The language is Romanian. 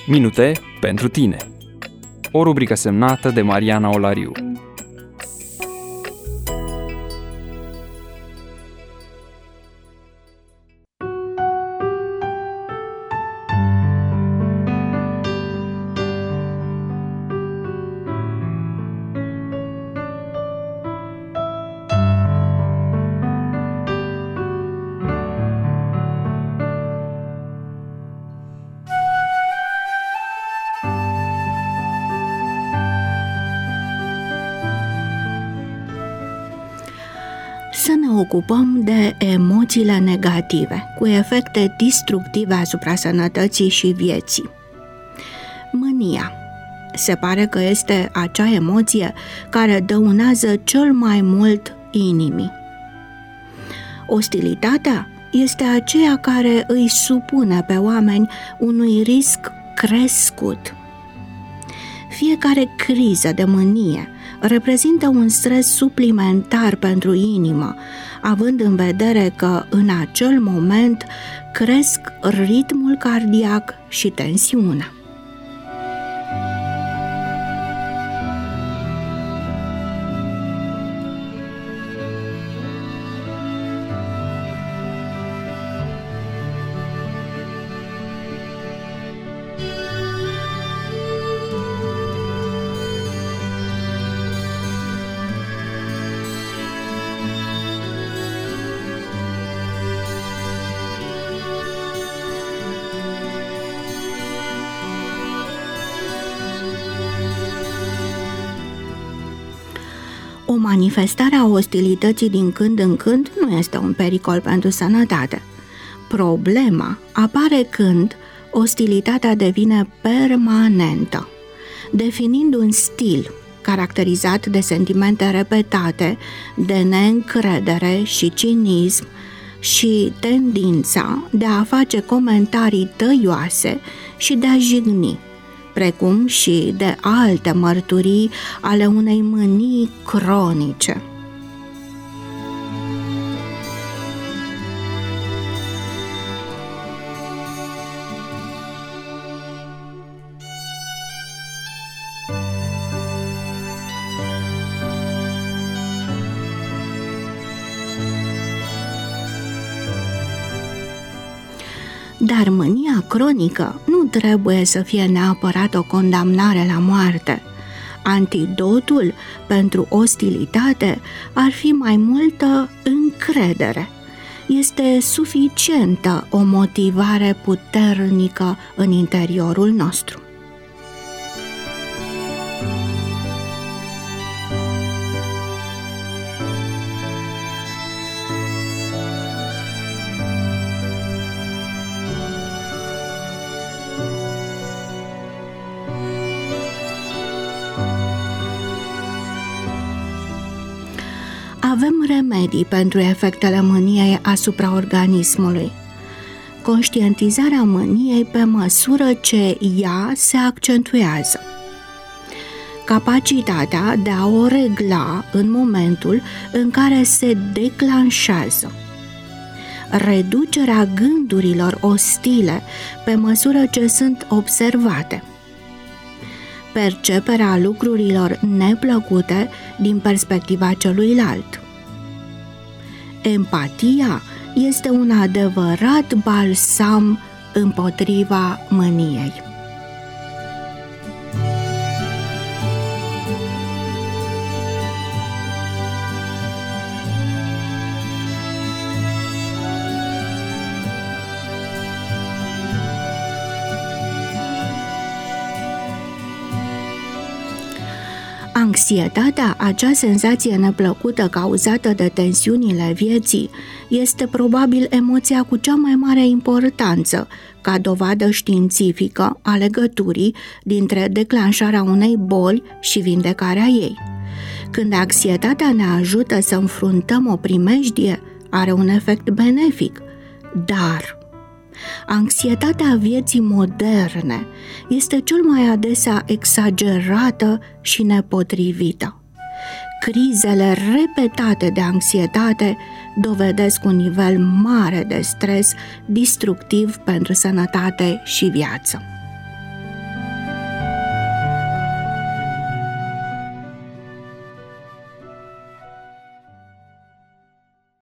Minute pentru tine. O rubrică semnată de Mariana Olariu. Să ne ocupăm de emoțiile negative, cu efecte destructive asupra sănătății și vieții. Mânia. Se pare că este acea emoție care dăunează cel mai mult inimii. Ostilitatea este aceea care îi supune pe oameni unui risc crescut. Fiecare criză de mânie reprezintă un stres suplimentar pentru inimă, având în vedere că în acel moment cresc ritmul cardiac și tensiunea. O manifestare a ostilității din când în când nu este un pericol pentru sănătate. Problema apare când ostilitatea devine permanentă, definind un stil caracterizat de sentimente repetate, de neîncredere și cinism și tendința de a face comentarii tăioase și de a jigni, precum și de alte mărturii ale unei mânii cronice. Dar mânia cronică nu trebuie să fie neapărat o condamnare la moarte. Antidotul pentru ostilitate ar fi mai multă încredere. Este suficientă o motivare puternică în interiorul nostru. Avem remedii pentru efectele mâniei asupra organismului. Conștientizarea mâniei pe măsură ce ea se accentuează. Capacitatea de a o regla în momentul în care se declanșează. Reducerea gândurilor ostile pe măsură ce sunt observate. Perceperea lucrurilor neplăcute din perspectiva celuilalt. Empatia este un adevărat balsam împotriva mâniei. Anxietatea, acea senzație neplăcută cauzată de tensiunile vieții, este probabil emoția cu cea mai mare importanță, ca dovadă științifică a legăturii dintre declanșarea unei boli și vindecarea ei. Când anxietatea ne ajută să înfruntăm o primejdie, are un efect benefic, dar anxietatea vieții moderne este cel mai adesea exagerată și nepotrivită. Crizele repetate de anxietate dovedesc un nivel mare de stres destructiv pentru sănătate și viață.